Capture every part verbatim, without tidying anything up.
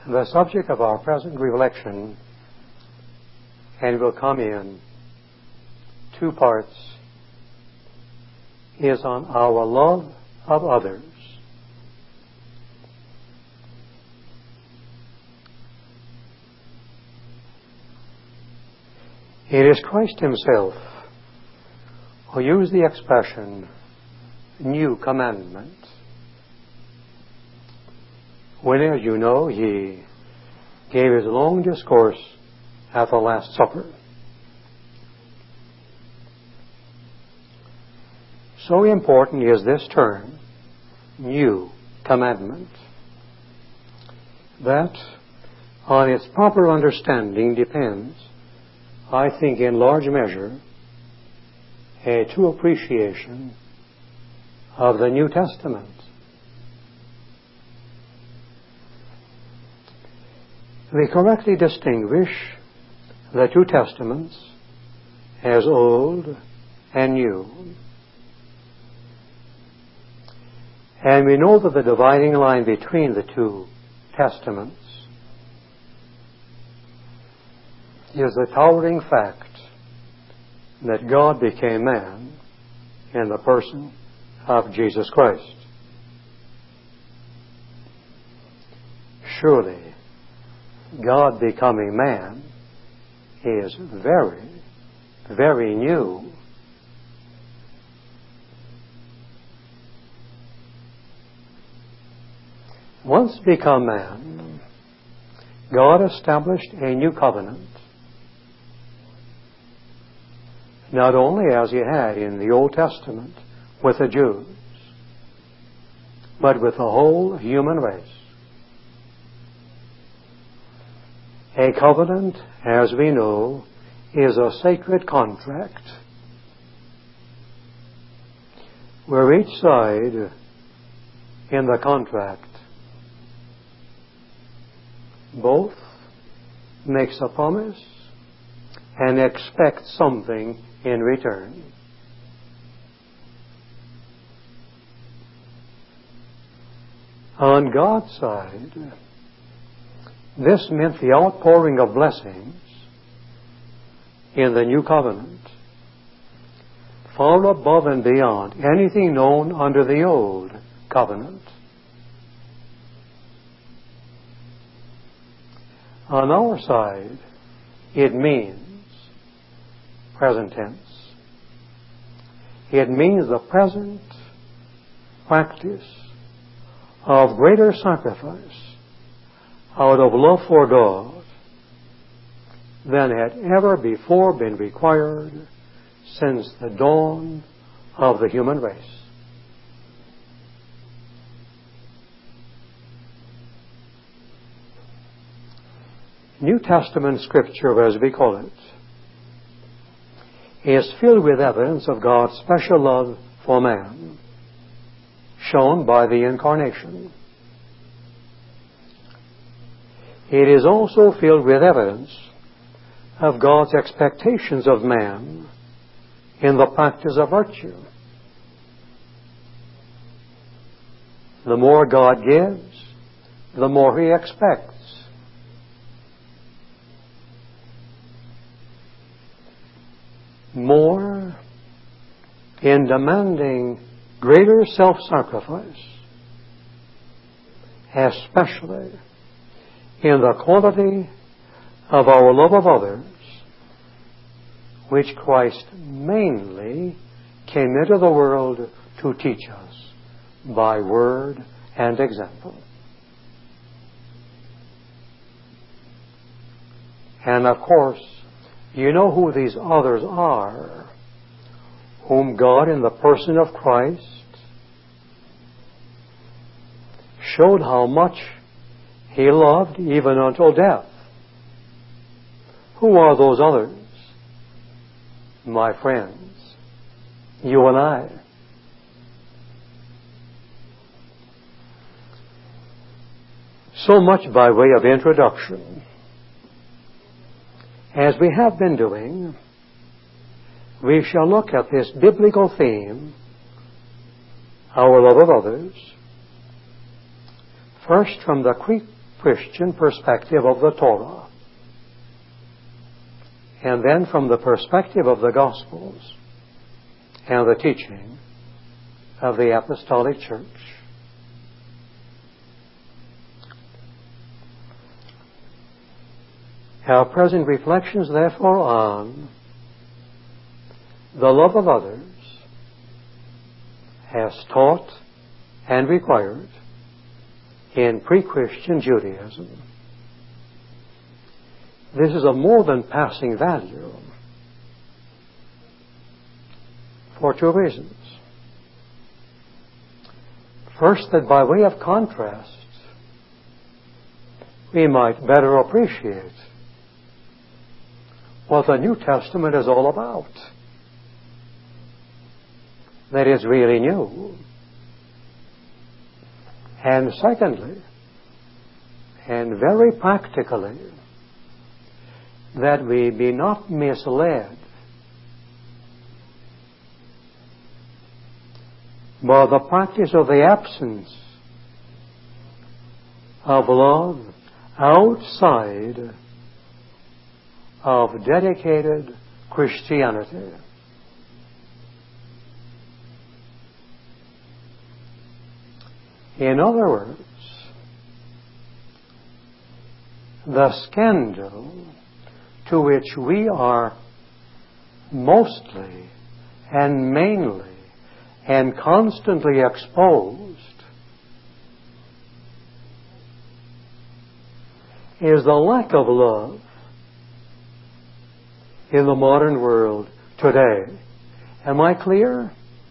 The subject of our present reflection, and will come in two parts, is on our love of others. It is Christ Himself who used the expression new commandment when, as you know, He gave His long discourse at the Last Supper. So important is this term, new commandment, that on its proper understanding depends, I think, in large measure, a true appreciation of the New Testament. We correctly distinguish the two Testaments as Old and New. And we know that the dividing line between the two Testaments is the towering fact that God became man in the person of Jesus Christ. Surely, God becoming man is very, very new. Once become man, God established a new covenant, not only as He had in the Old Testament with the Jews, but with the whole human race. A covenant, as we know, is a sacred contract where each side in the contract both makes a promise and expects something in return. On God's side, this meant the outpouring of blessings in the new covenant, far above and beyond anything known under the old covenant. On our side, it means present tense. It means the present practice of greater sacrifice out of love for God than had ever before been required since the dawn of the human race. New Testament Scripture, as we call it, is filled with evidence of God's special love for man, shown by the Incarnation. It is also filled with evidence of God's expectations of man in the practice of virtue. The more God gives, the more He expects. More in demanding greater self-sacrifice, especially in the quality of our love of others, which Christ mainly came into the world to teach us by word and example. And of course, you know who these others are, whom God in the person of Christ showed how much He loved even until death. Who are those others? My friends, you and I. So much by way of introduction. As we have been doing, we shall look at this biblical theme, our love of others, first from the Christian perspective of the Torah, and then from the perspective of the Gospels and the teaching of the Apostolic Church. Our present reflections, therefore, on the love of others as taught and required in pre-Christian Judaism. This is of more than passing value for two reasons. First, that by way of contrast, we might better appreciate what the New Testament is all about. That is really new. And secondly, and very practically, that we be not misled by the practice of the absence of love outside of dedicated Christianity. In other words, the scandal to which we are mostly and mainly and constantly exposed is the lack of love in the modern world today. Am I clear?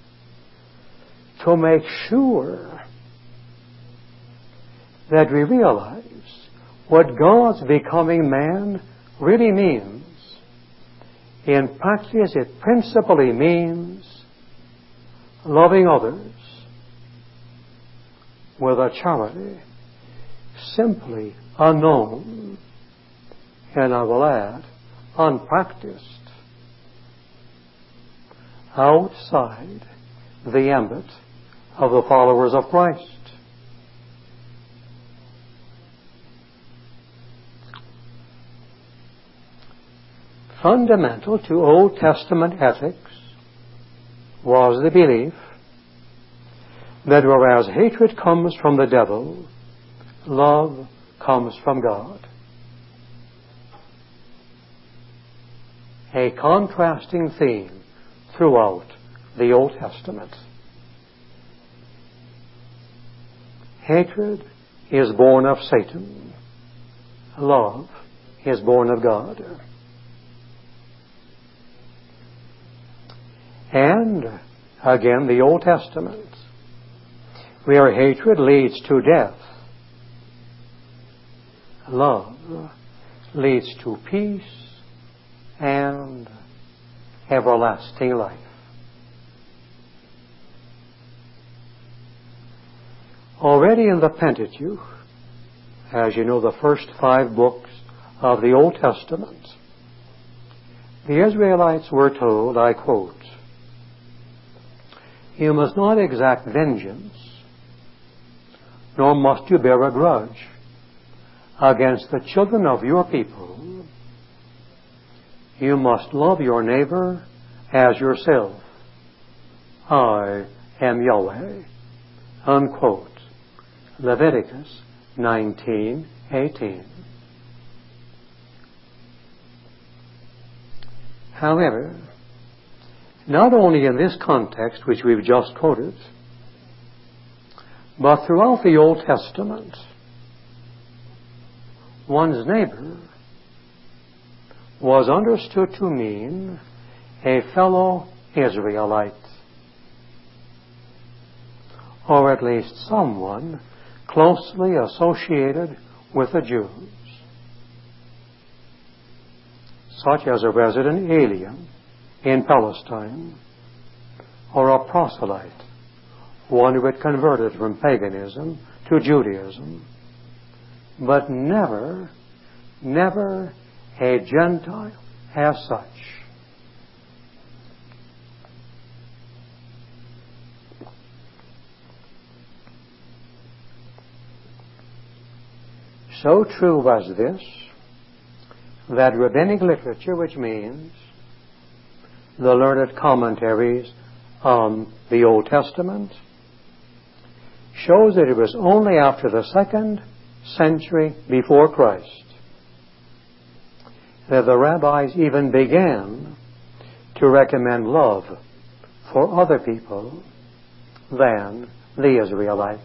To make sure that we realize what God's becoming man really means. In practice, it principally means loving others with a charity simply unknown, and I will add, unpracticed, outside the ambit of the followers of Christ. Fundamental to Old Testament ethics was the belief that whereas hatred comes from the devil, love comes from God. A contrasting theme throughout the Old Testament. Hatred is born of Satan. Love is born of God. And, again, the Old Testament, where hatred leads to death, love leads to peace and everlasting life. Already in the Pentateuch, as you know, the first five books of the Old Testament, the Israelites were told, I quote, "You must not exact vengeance, nor must you bear a grudge against the children of your people. You must love your neighbor as yourself. I am Yahweh." Unquote. Leviticus nineteen eighteen. However, not only in this context which we've just quoted, but throughout the Old Testament, one's neighbor was understood to mean a fellow Israelite, or at least someone closely associated with the Jews, such as a resident alien in Palestine, or a proselyte, one who had converted from paganism to Judaism, but never, never a Gentile as such. So true was this that rabbinic literature, which means the learned commentaries on the Old Testament, shows that it was only after the second century before Christ that the rabbis even began to recommend love for other people than the Israelites.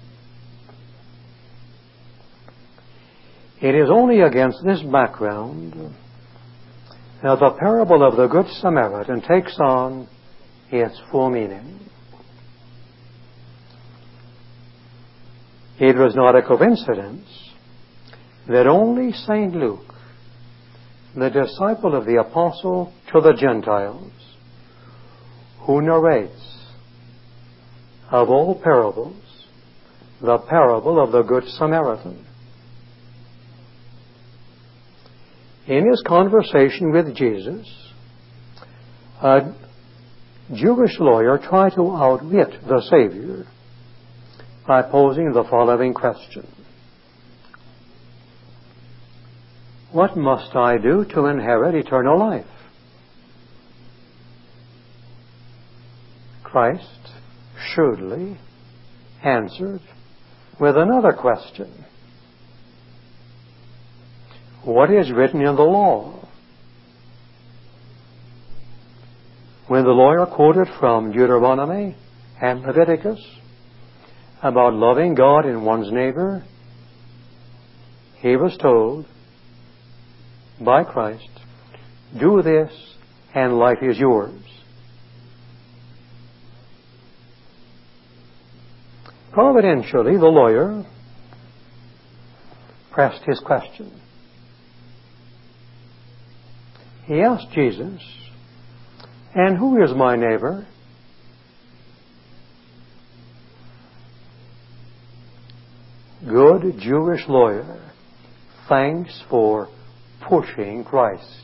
It is only against this background that the parable of the Good Samaritan takes on its full meaning. It was not a coincidence that only Saint Luke, the disciple of the Apostle to the Gentiles, who narrates of all parables the parable of the Good Samaritan. In his conversation with Jesus, a Jewish lawyer tried to outwit the Savior by posing the following question: what must I do to inherit eternal life? Christ shrewdly answered with another question: what is written in the law? When the lawyer quoted from Deuteronomy and Leviticus about loving God and one's neighbor, he was told by Christ, do this and life is yours. Providentially, the lawyer pressed his question. He asked Jesus, and who is my neighbor? Good Jewish lawyer, thanks for pushing Christ.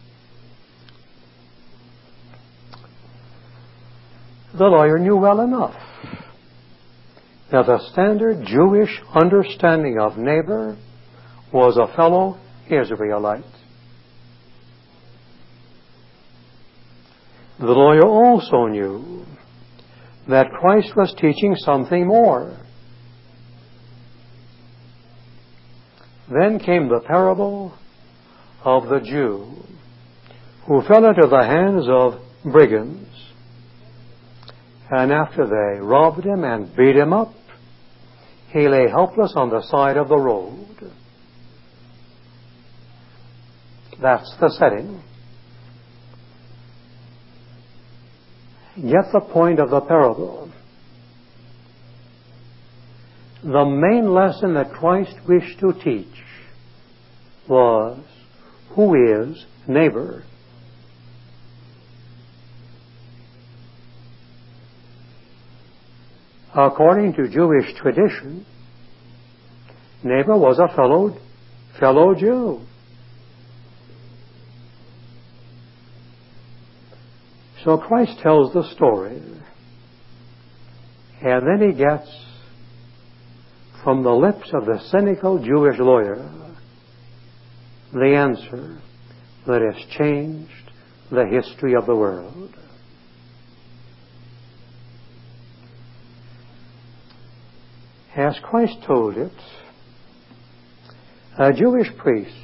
The lawyer knew well enough that the standard Jewish understanding of neighbor was a fellow Israelite. The lawyer also knew that Christ was teaching something more. Then came the parable of the Jew who fell into the hands of brigands, and after they robbed him and beat him up, he lay helpless on the side of the road. That's the setting. Get the point of the parable. The main lesson that Christ wished to teach was, who is neighbor? According to Jewish tradition, neighbor was a fellow, fellow Jew. So Christ tells the story, and then he gets from the lips of the cynical Jewish lawyer the answer that has changed the history of the world. As Christ told it, a Jewish priest,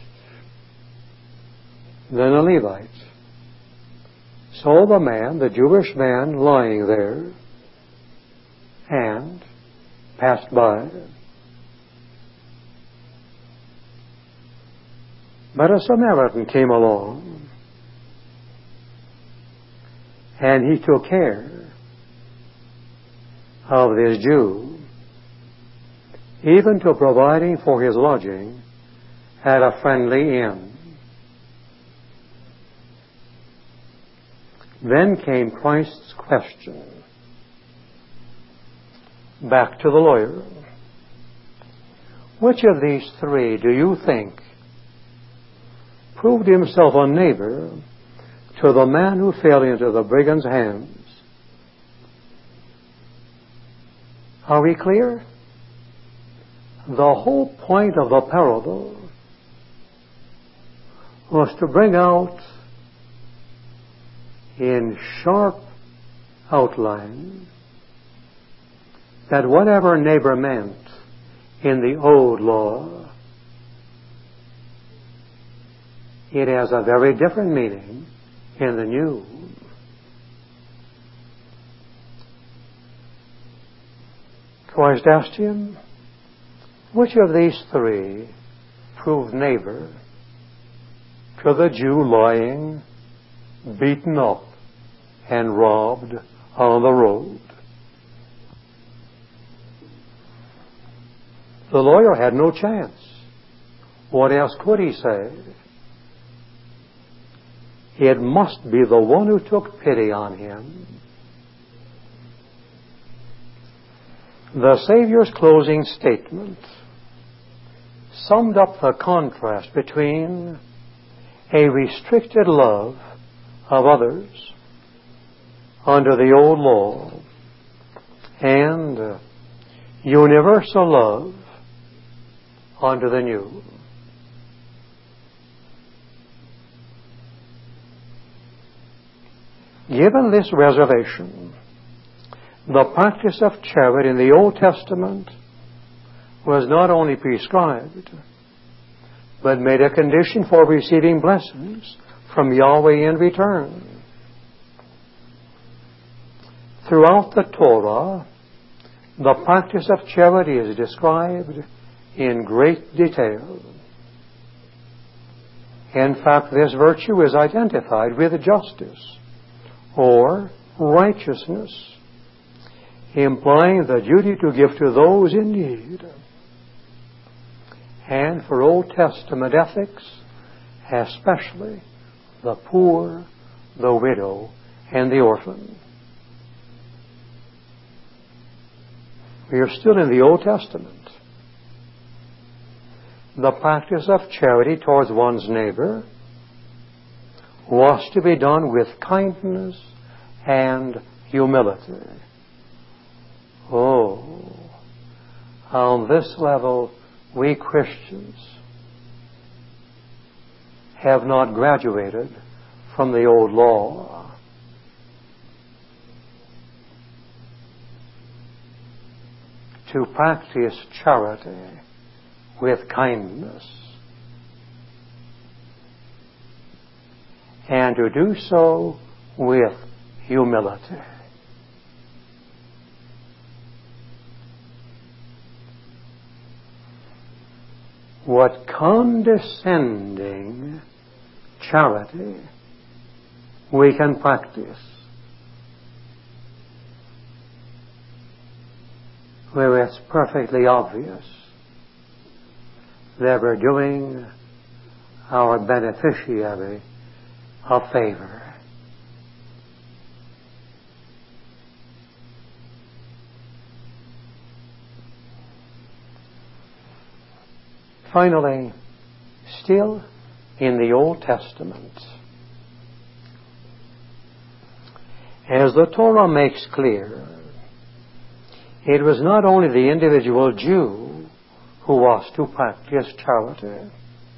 then a Levite, saw the man, the Jewish man, lying there and passed by. But a Samaritan came along, and he took care of this Jew, even to providing for his lodging at a friendly inn. Then came Christ's question back to the lawyer. Which of these three do you think proved himself a neighbor to the man who fell into the brigand's hands? Are we clear? The whole point of the parable was to bring out in sharp outline that whatever neighbor meant in the old law, it has a very different meaning in the new. Christ asked him, which of these three proved neighbor to the Jew lying, beaten up, and robbed on the road? The lawyer had no chance. What else could he say? It must be the one who took pity on him. The Savior's closing statement summed up the contrast between a restricted love of others under the old law and universal love under the new. Given this reservation, the practice of charity in the Old Testament was not only prescribed, but made a condition for receiving blessings from Yahweh in return. Throughout the Torah, the practice of charity is described in great detail. In fact, this virtue is identified with justice or righteousness, implying the duty to give to those in need. And for Old Testament ethics, especially the poor, the widow, and the orphan. We are still in the Old Testament. The practice of charity towards one's neighbor was to be done with kindness and humility. Oh, on this level, we Christians have not graduated from the old law. To practice charity with kindness, and to do so with humility. What condescending charity we can practice, where it's perfectly obvious that we're doing our beneficiary a favor. Finally, still in the Old Testament, as the Torah makes clear, it was not only the individual Jew who was to practice charity.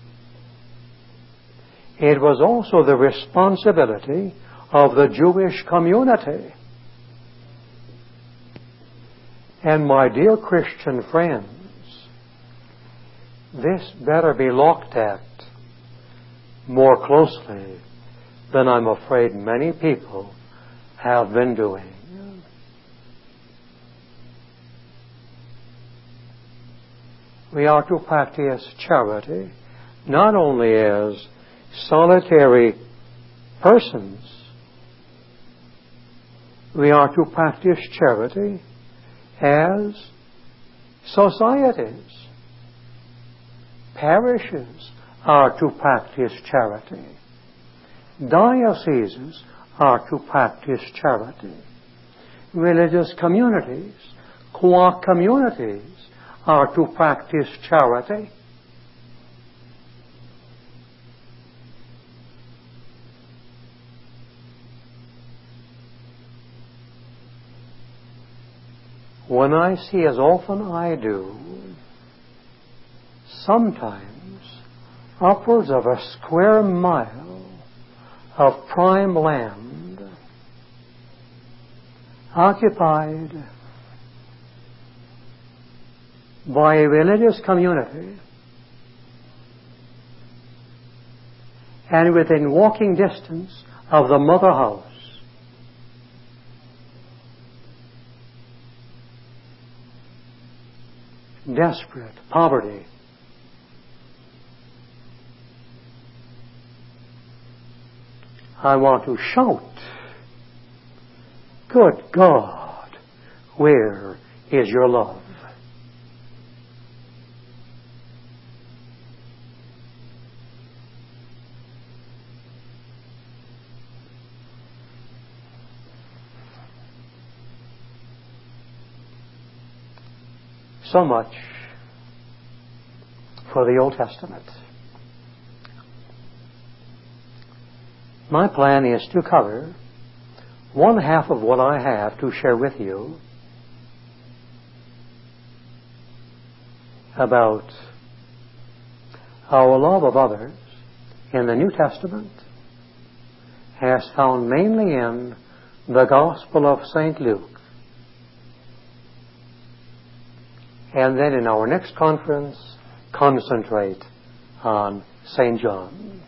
It was also the responsibility of the Jewish community. And my dear Christian friends, this better be looked at more closely than I'm afraid many people have been doing. We are to practice charity not only as solitary persons. We are to practice charity as societies. Parishes are to practice charity. Dioceses are to practice charity. Religious communities, qua communities, are to practice charity. When I see, as often I do, sometimes upwards of a square mile of prime land occupied by a religious community and within walking distance of the mother house. Desperate poverty. I want to shout, good God, where is your love? So much for the Old Testament. My plan is to cover one half of what I have to share with you about our love of others in the New Testament as found mainly in the Gospel of Saint Luke. And then in our next conference, concentrate on Saint John.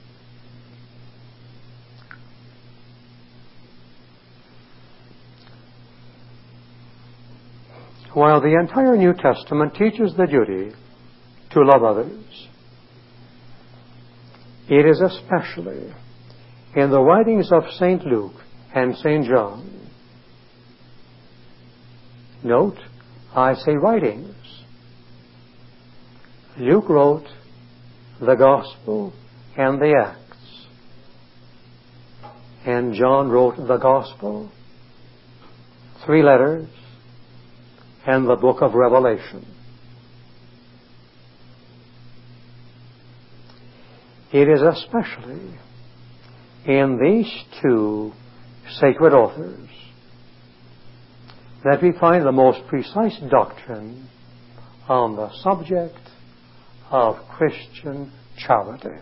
While the entire New Testament teaches the duty to love others, it is especially in the writings of Saint Luke and Saint John. Note, I say writings. Luke wrote the Gospel and the Acts, and John wrote the Gospel, three letters, and the book of Revelation. It is especially in these two sacred authors that we find the most precise doctrine on the subject of Christian charity.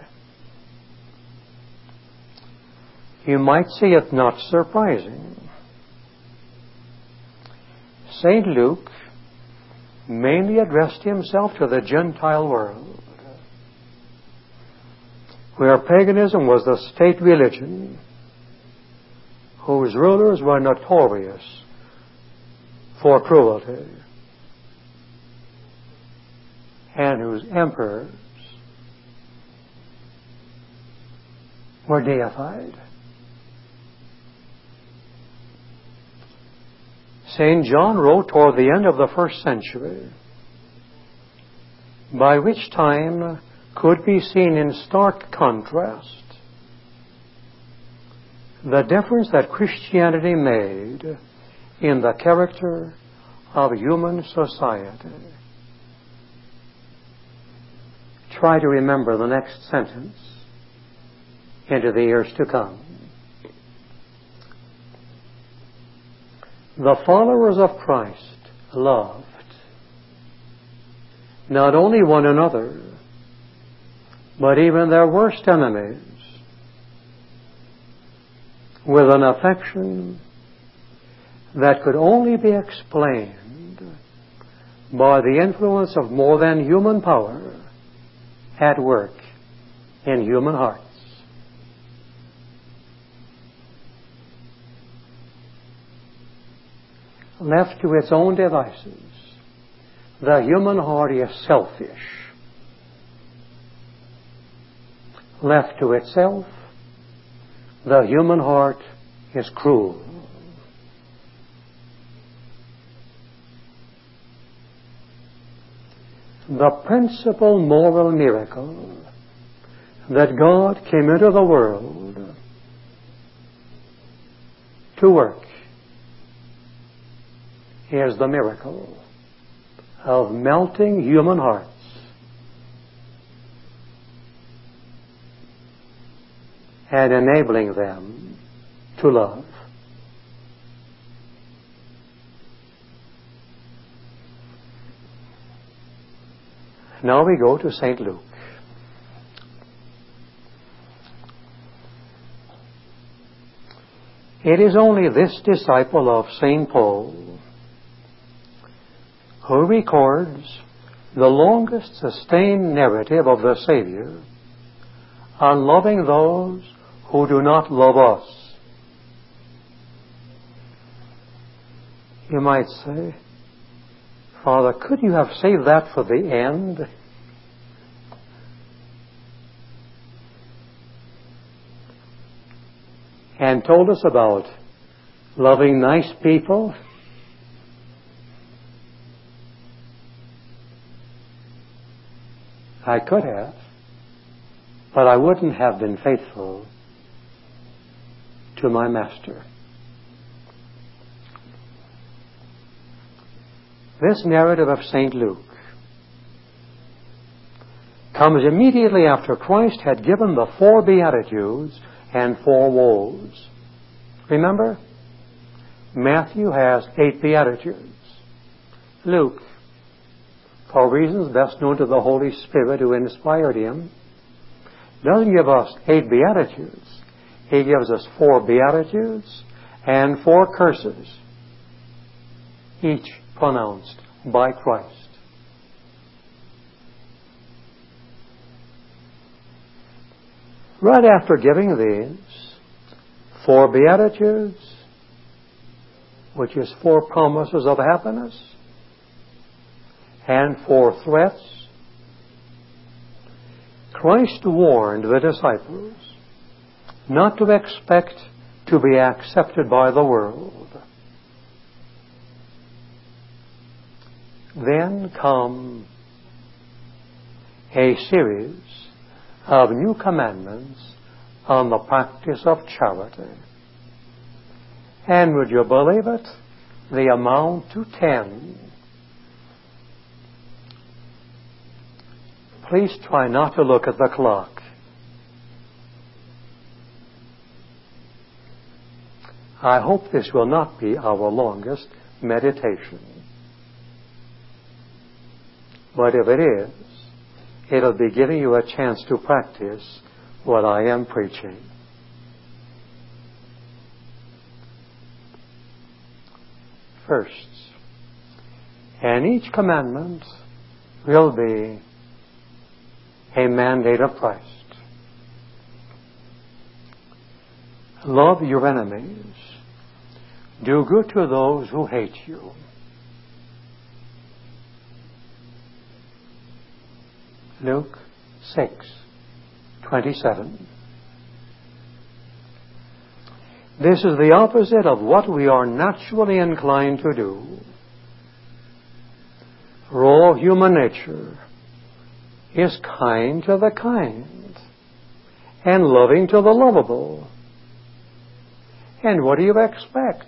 You might see it not surprising. Saint Luke mainly addressed himself to the Gentile world, where paganism was the state religion, whose rulers were notorious for cruelty, and whose emperors were deified. Saint John wrote toward the end of the first century, by which time could be seen in stark contrast the difference that Christianity made in the character of human society. Try to remember the next sentence into the years to come. The followers of Christ loved not only one another, but even their worst enemies with an affection that could only be explained by the influence of more than human power at work in human hearts. Left to its own devices, the human heart is selfish. Left to itself, the human heart is cruel. The principal moral miracle that God came into the world to work is the miracle of melting human hearts and enabling them to love. Now we go to Saint Luke. It is only this disciple of Saint Paul who records the longest sustained narrative of the Savior on loving those who do not love us. You might say, Father, could you have saved that for the end? And told us about loving nice people? I could have, but I wouldn't have been faithful to my Master. This narrative of Saint Luke comes immediately after Christ had given the four Beatitudes and four woes. Remember? Matthew has eight Beatitudes. Luke, for reasons best known to the Holy Spirit who inspired him, doesn't give us eight Beatitudes. He gives us four Beatitudes and four curses, each pronounced by Christ. Right after giving these four Beatitudes, which is four promises of happiness, and four threats, Christ warned the disciples not to expect to be accepted by the world. Then come a series of new commandments on the practice of charity. And would you believe it? They amount to ten. Please try not to look at the clock. I hope this will not be our longest meditation. But if it is, it'll be giving you a chance to practice what I am preaching. First, and each commandment will be a mandate of Christ. Love your enemies. Do good to those who hate you. Luke six twenty-seven. This is the opposite of what we are naturally inclined to do. For all human nature is kind to the kind and loving to the lovable. And what do you expect?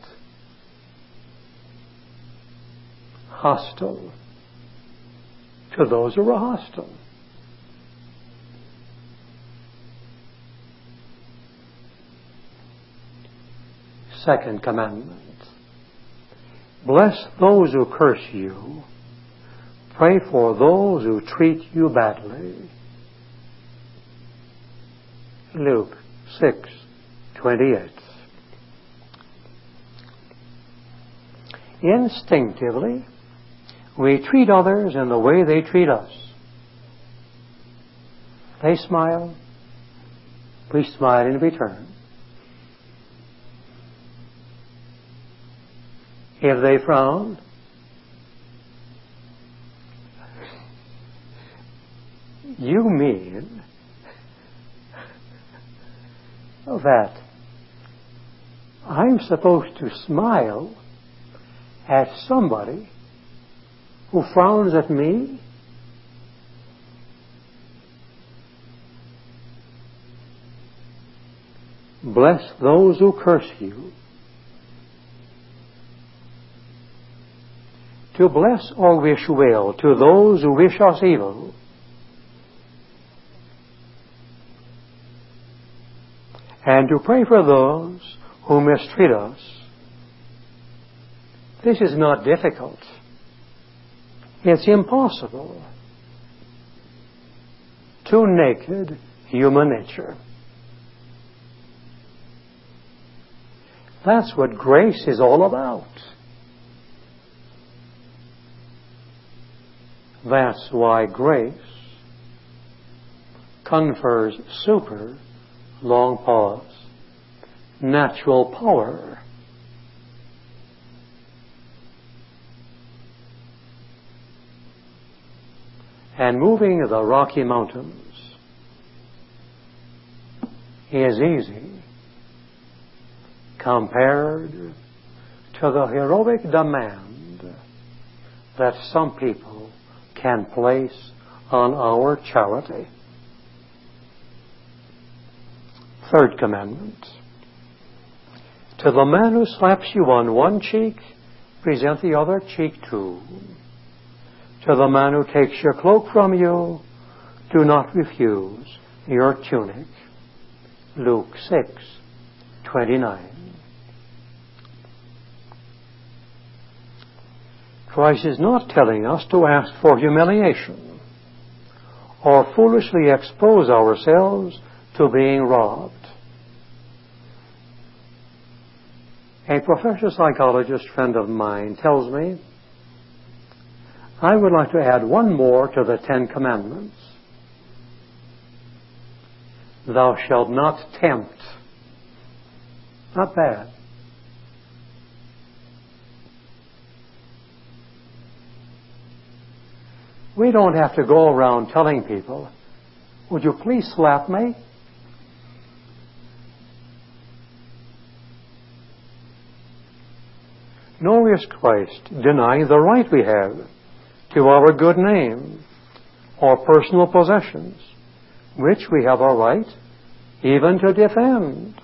Hostile to those who are hostile. Second commandment. Bless those who curse you. Pray for those who treat you badly. Luke six twenty-eight. Instinctively, we treat others in the way they treat us. They smile, we smile in return. If they frown, you mean that I'm supposed to smile at somebody who frowns at me? Bless those who curse you. To bless or wish well to those who wish us evil. And to pray for those who mistreat us. This is not difficult. It's impossible. to naked human nature. That's what grace is all about. That's why grace confers super, long pause, natural power. And moving the Rocky Mountains is easy compared to the heroic demand that some people can place on our charity. Third commandment. To the man who slaps you on one cheek, present the other cheek too. To the man who takes your cloak from you, do not refuse your tunic. Luke six twenty-nine. Christ is not telling us to ask for humiliation or foolishly expose ourselves to being robbed. A professor psychologist friend of mine tells me, I would like to add one more to the Ten Commandments. Thou shalt not tempt. Not bad. We don't have to go around telling people, would you please slap me? Nor is Christ denying the right we have to our good name or personal possessions, which we have a right even to defend.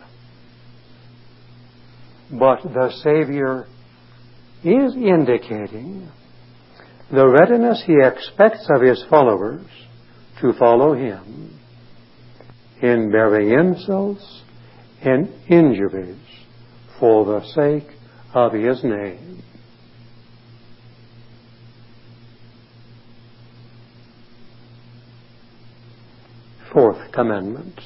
But the Savior is indicating the readiness He expects of His followers to follow Him in bearing insults and injuries for the sake of His name. Fourth commandment.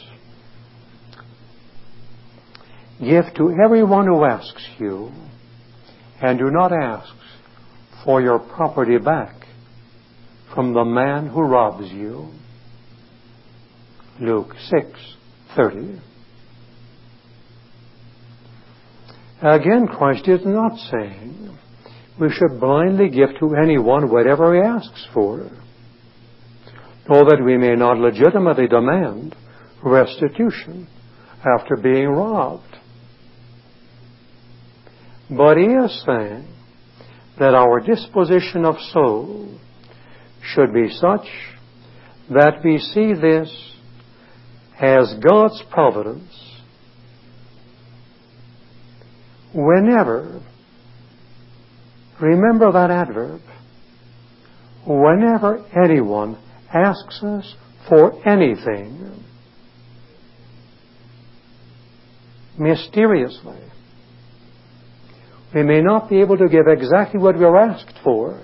Give to everyone who asks you, and do not ask for your property back from the man who robs you. Luke six thirty. Again, Christ is not saying we should blindly give to anyone whatever he asks for, nor that we may not legitimately demand restitution after being robbed. But he is saying that our disposition of soul should be such that we see this as God's providence whenever, remember that adverb, whenever anyone asks us for anything mysteriously. We may not be able to give exactly what we are asked for,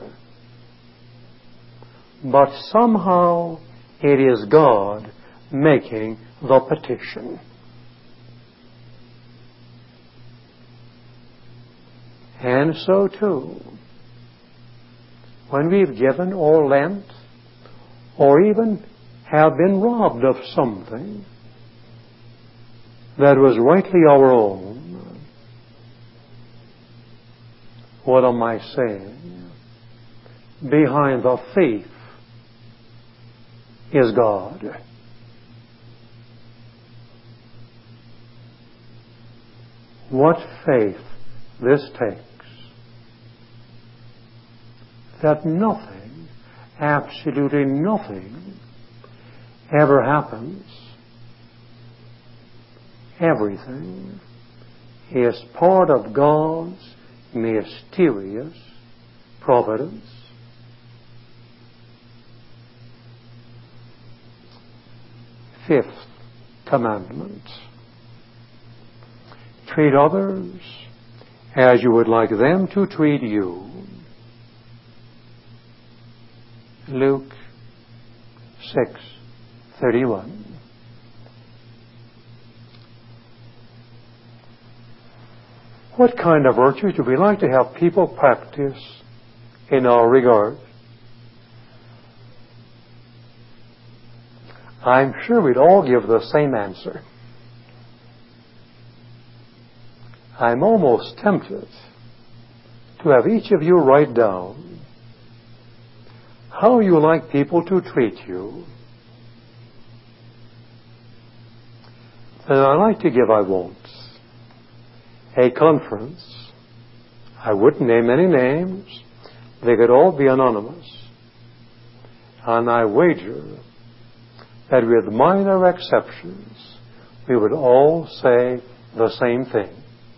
but somehow it is God making the petition. And so too, when we've given or lent, or even have been robbed of something that was rightly our own, what am I saying? Behind the thief is God. What faith this takes that nothing, absolutely nothing, ever happens. Everything is part of God's mysterious providence. Fifth commandment. Treat others as you would like them to treat you. Luke six thirty-one. What kind of virtues do we like to have people practice in our regard? I'm sure we'd all give the same answer. I'm almost tempted to have each of you write down how you like people to treat you. And I like to give, I won't, a conference. I wouldn't name any names. They could all be anonymous. And I wager that with minor exceptions, we would all say the same thing.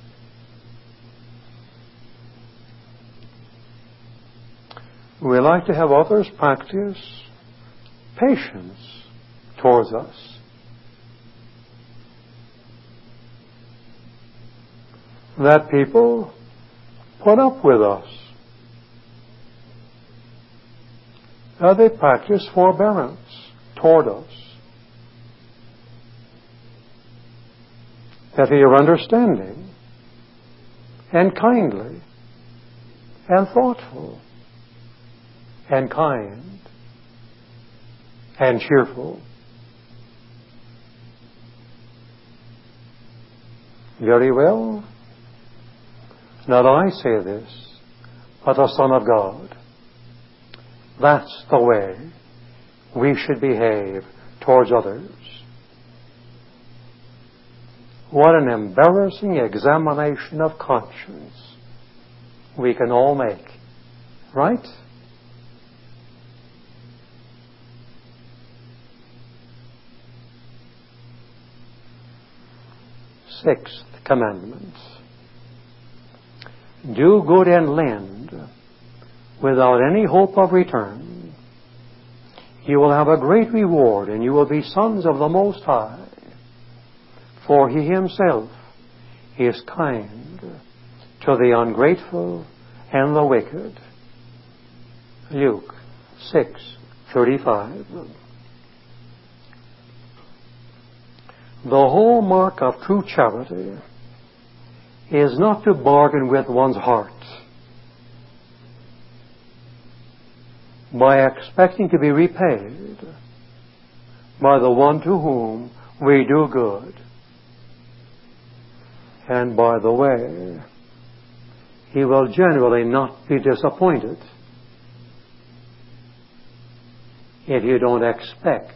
We like to have others practice patience towards us. That people put up with us. That they practice forbearance toward us. That they are understanding and kindly and thoughtful and kind and cheerful. Very well. Not I say this, but the Son of God. That's the way we should behave towards others. What an embarrassing examination of conscience we can all make, right? Sixth commandment. Do good and lend without any hope of return. You will have a great reward, and you will be sons of the Most High. For He Himself is kind to the ungrateful and the wicked. Luke six thirty-five. The whole mark of true charity is not to bargain with one's heart by expecting to be repaid by the one to whom we do good. And by the way, he will generally not be disappointed if you don't expect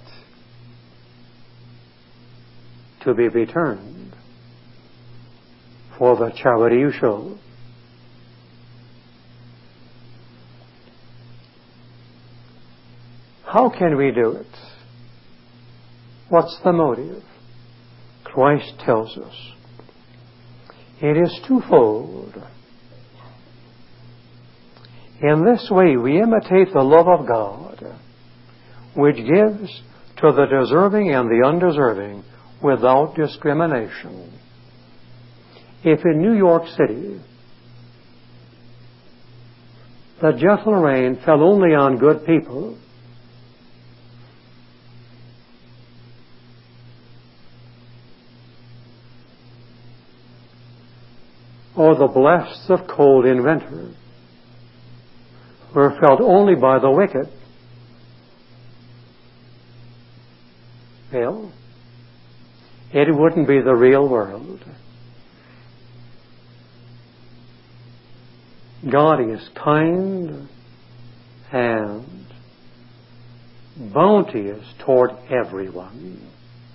to be returned for the charity you show. How can we do it? What's the motive? Christ tells us. It is twofold. In this way we imitate the love of God, which gives to the deserving and the undeserving without discrimination. If in New York City the gentle rain fell only on good people, or the blasts of cold in winter were felt only by the wicked, well, it wouldn't be the real world. God is kind and bounteous toward everyone.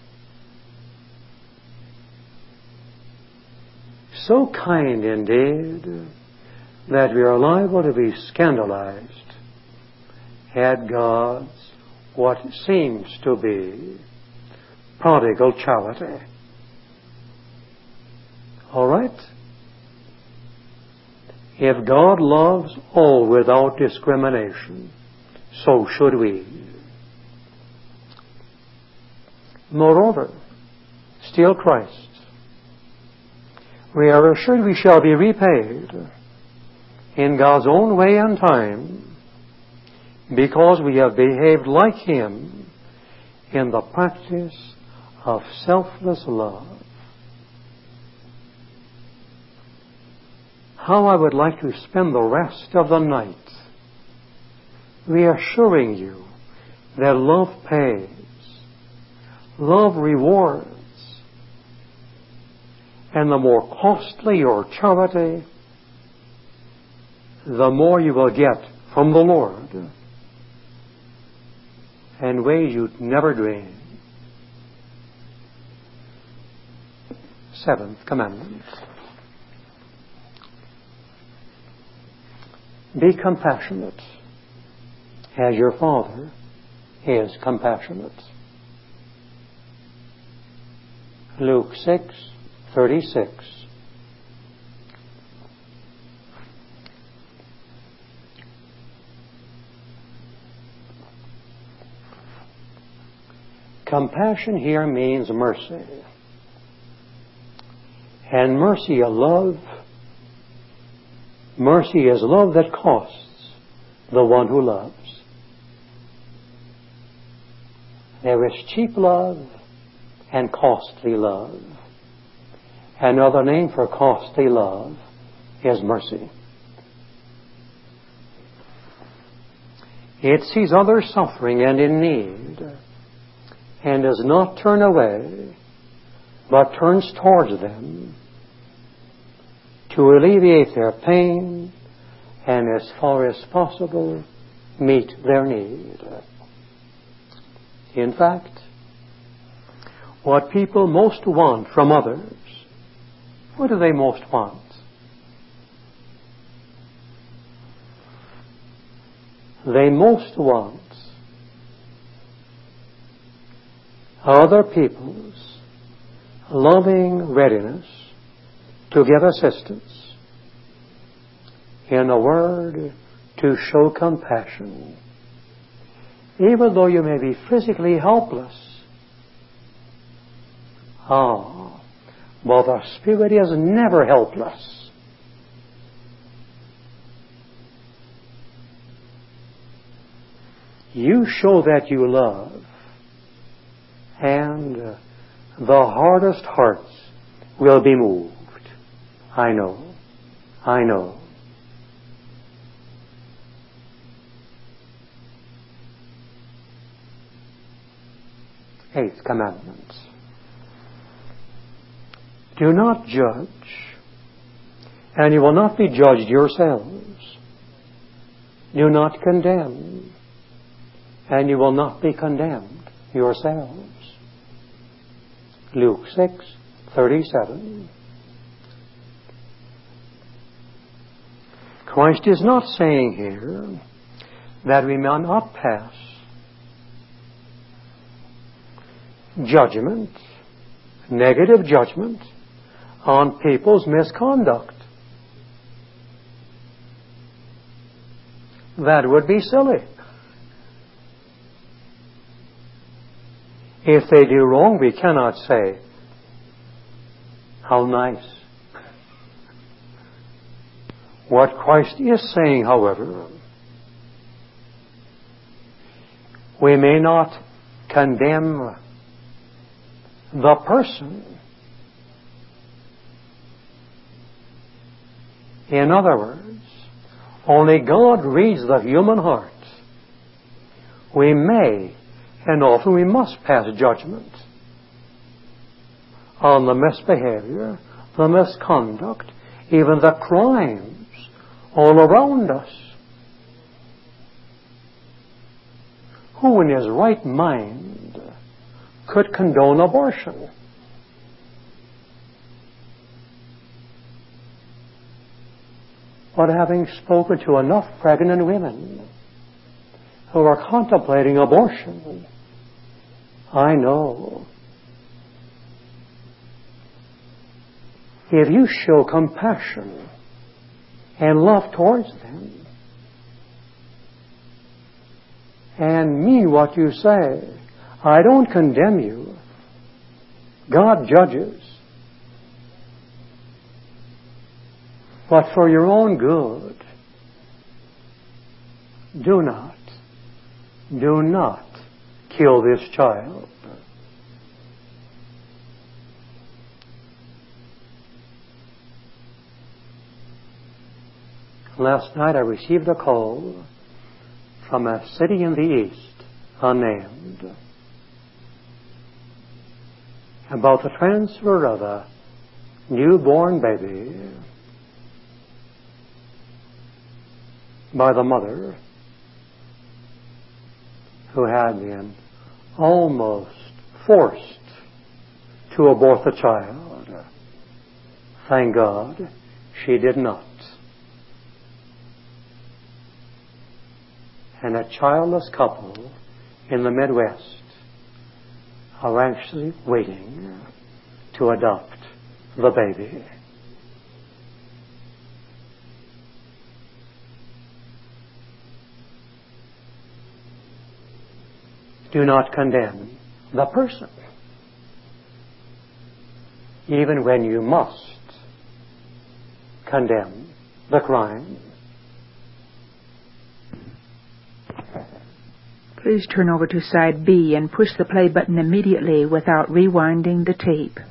So kind indeed that we are liable to be scandalized at God's what seems to be prodigal charity. All right? If God loves all without discrimination, so should we. Moreover, still Christ, we are assured we shall be repaid in God's own way and time because we have behaved like Him in the practice of selfless love. How I would like to spend the rest of the night reassuring you that love pays, love rewards, and the more costly your charity, the more you will get from the Lord in ways you'd never dream. Seventh commandment. Be compassionate as your Father is compassionate. Luke six thirty-six. Compassion here means mercy. And mercy, a love, mercy is love that costs the one who loves. There is cheap love and costly love. Another name for costly love is mercy. It sees others suffering and in need and does not turn away, but turns towards them to alleviate their pain and, as far as possible, meet their need. In fact, what people most want from others, what do they most want? They most want other people's loving readiness to give assistance. In a word, to show compassion. Even though you may be physically helpless. Ah, but the Spirit is never helpless. You show that you love, and uh, the hardest hearts will be moved. I know. I know. Eighth commandment. Do not judge, and you will not be judged yourselves. Do not condemn, and you will not be condemned yourselves. Luke six thirty-seven. Christ is not saying here that we may not pass judgment, negative judgment, on people's misconduct. That would be silly. If they do wrong, we cannot say, how nice. What Christ is saying, however, we may not condemn the person. In other words, only God reads the human heart. We may, and often we must, pass judgment on the misbehavior, the misconduct, even the crimes all around us. Who in his right mind could condone abortion? But having spoken to enough pregnant women who are contemplating abortion, I know if you show compassion and love towards them and mean what you say, I don't condemn you. God judges. But for your own good, do not, do not kill this child. Last night I received a call from a city in the east, unnamed, about the transfer of a newborn baby by the mother who had been almost forced to abort the child. Thank God she did not. And a childless couple in the Midwest are anxiously waiting to adopt the baby. Do not condemn the person, even when you must condemn the crime. Please turn over to side B and push the play button immediately without rewinding the tape.